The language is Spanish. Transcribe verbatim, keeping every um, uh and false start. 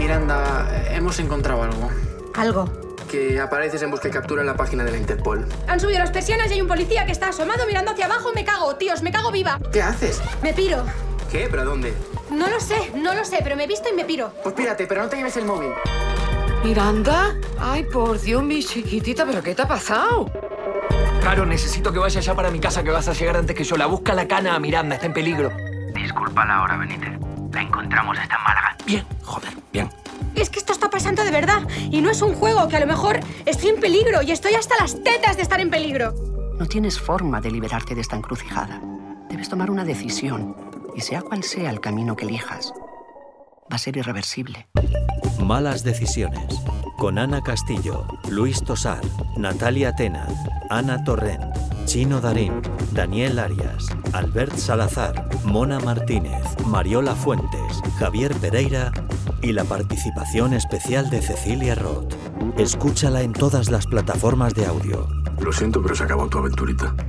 Miranda, hemos encontrado algo. ¿Algo? Que apareces en busca y captura en la página de la Interpol. Han subido las persianas y hay un policía que está asomado mirando hacia abajo. Me cago, tíos, me cago viva. ¿Qué haces? Me piro. ¿Qué? ¿Pero a dónde? No lo sé, no lo sé, pero me he visto y me piro. Pues pírate, pero no te lleves el móvil. ¿Miranda? Ay, por Dios, mi chiquitita, ¿pero qué te ha pasado? Caro, necesito que vayas ya para mi casa, que vas a llegar antes que yo. La busca la cana a Miranda, está en peligro. Disculpa la hora, Benítez. La encontramos, está en Málaga. Bien, joder, bien. Es que esto está pasando de verdad y no es un juego, que a lo mejor estoy en peligro y estoy hasta las tetas de estar en peligro. No tienes forma de liberarte de esta encrucijada. Debes tomar una decisión y sea cual sea el camino que elijas, va a ser irreversible. Malas decisiones. Con Ana Castillo, Luis Tosar, Natalia Tena, Ana Torrent, Chino Darín, Daniel Arias, Albert Salazar, Mona Martínez, Mariola Fuentes, Javier Pereira y la participación especial de Cecilia Roth. Escúchala en todas las plataformas de audio. Lo siento, pero se acabó tu aventurita.